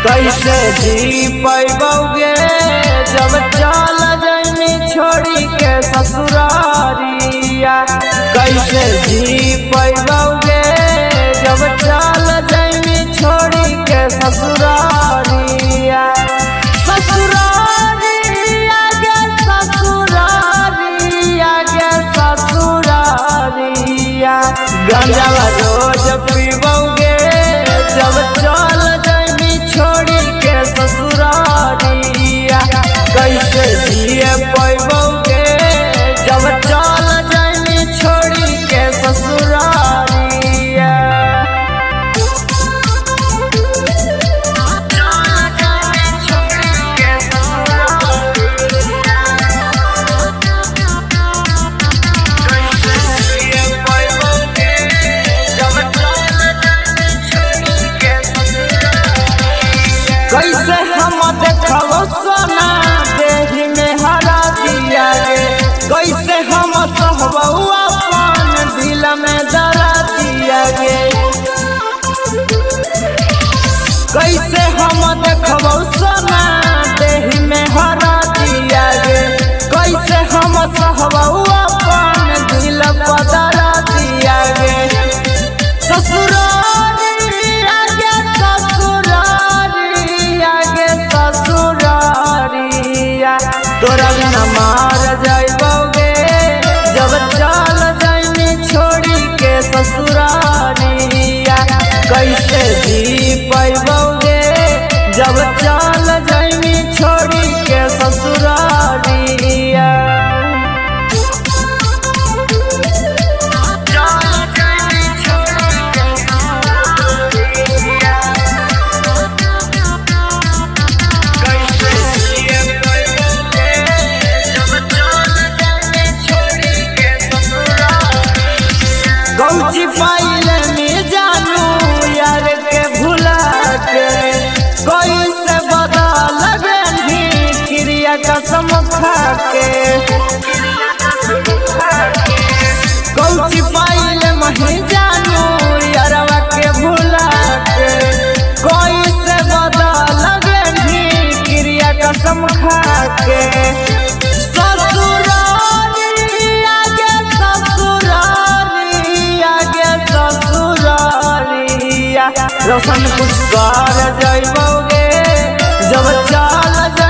कैसे जी पैबोगे जब चल जाइनी छोड़ी के ससुरारिया। कैसे जी पैबोगे जब चल जाइनी छोड़ी के ससुरारिया। ससुरारिया गे ससुरारिया गे ससुरारिया। गांजा रोज पीबोगे जब चल जाइनी छोड़ी के ससुरारिया। कैसे जिए पैबोगे जब चल जाइनी छोड़ी के ससुरारिया। कैसे हम देखबो सोना देही में हरा दिया गे। कैसे हम सहबो अपन दिल में दरा दिया गे। कैसे हम देखबो सोना देही में हरा दिया गे। कैसे हम सहबो अपन दिल पर दरा दिया गे। ससुरारिया गे ससुरारिया गे ससुरारिया। तोरा बिना मार जाइबोगे जब चल जाइनी छोड़ी के ससुरारिया। कैसे जी पैबोगे जब चल जाइनी छोड़ी के ससुरारिया। कौची पाइले में जानू यार के भुला के। कोई से बदल गई क्रिया कसम खा के। कौची पाइले में जानू यारवा के भुला के। कोई से बदल गई क्रिया कसम खा के। रोशन कुछ कर जाइबोगे जब चल